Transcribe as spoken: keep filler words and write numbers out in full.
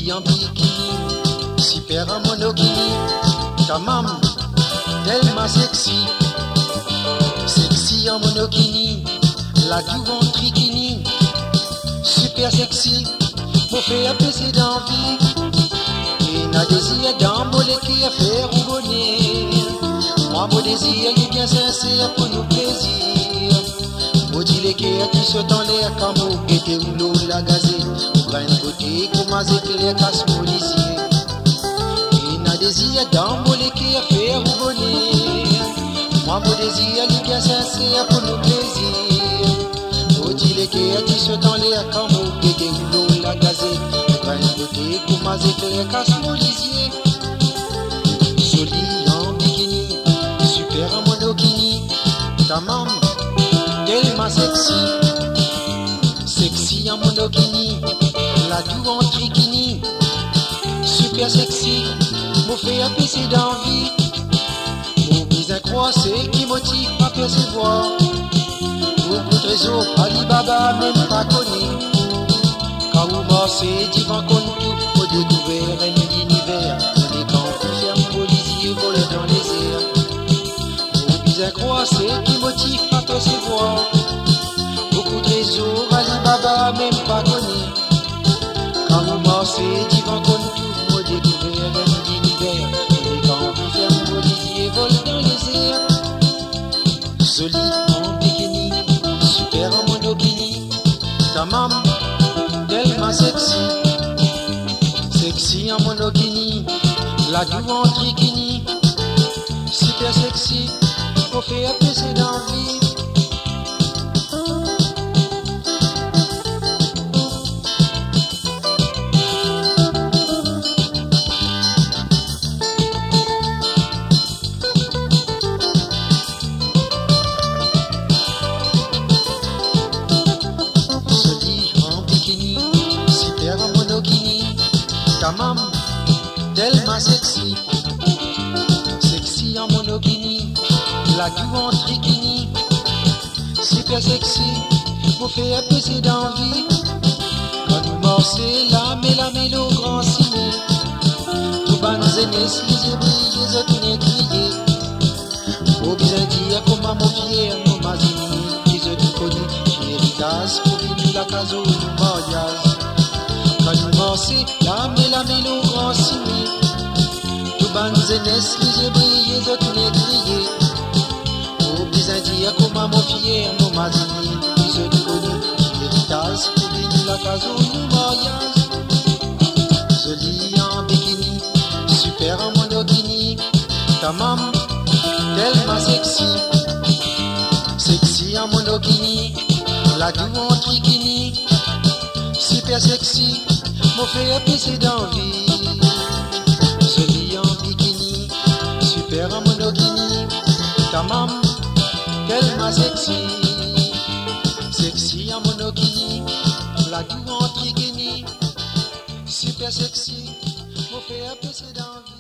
Jolie en bikini, super en monokini. Ta maman, tellement sexy. Sexy en monokini, la douve en trikini. Super sexy, pour faire baisser d'envie. Et n'a désir d'emboler qui a fait rougonner. Moi, mon désir est bien sincère pour nous plaisir. Maudit les quais qui sautent en l'air comme au guetté ou l'eau la gazée. Ou grain de côté, comme à éclair casse policier. Et n'a désir d'emboler qui a fait rougonner. Moi, mon désir est bien sincère pour nous plaisir. Maudit les quais qui sautent en l'air comme au guetté ou l'eau la gazée. Ou grain de côté, comme à éclair casse policier. Jolie en bikini, super en monokini. Ta maman, tellement sexy. Sexy en monokini, la douve en trikini. Super sexy, m'ont fait apaiser d'envie. Mon bizarre croissé qui motive à percevoir. Beaucoup de réseaux, Alibaba même pas connu. Quand vous marchez, divan compte tout, au découvert un univers. On est quand vous ferme vos lisiers, volent dans les airs. Mon bizarre croissé qui motive à percevoir. Beaucoup de réseaux, Alibaba même pas connu. Quand vous marchez, divan compte tout, au découvert un univers. On est quand vous ferme vos lisiers, volent dans les airs. Jolie en bikini, super en monokini. Ta maman, tellement sexy. Sexy en monokini, la douve en trikini. Super sexy, pour faire apaiser d'envie. Ta maman, tellement sexy. Sexy en monokini, la douve en trikini. Super sexy, vous fait apaiser d'envie. Quand nous morcez la la mélo grand signé. Tout bas nos aînés, les ébris, les autres négriers. Au bien dire comment mon fier, mon mazini, qui se tout connu, héritage pour vivre la caso du mariage. Quand nous morcez la la mélo grand signé. Tout bas nos aînés, les ébris, les autres négriers. Au bien dire comment mon fier, mon mazini, qui se tout connu, héritage pour vivre la caso du mariage. Jolie en bikini, super en monokini. Ta maman, tellement sexy. Sexy en monokini, la douve en trikini. Super sexy, m'ont fait apaiser d'envie. Jolie en bikini, super en monokini. Ta maman, tellement sexy. Sexy en monokini, la douve en trikini. Super sexy, m'ont fait apaiser d'envie.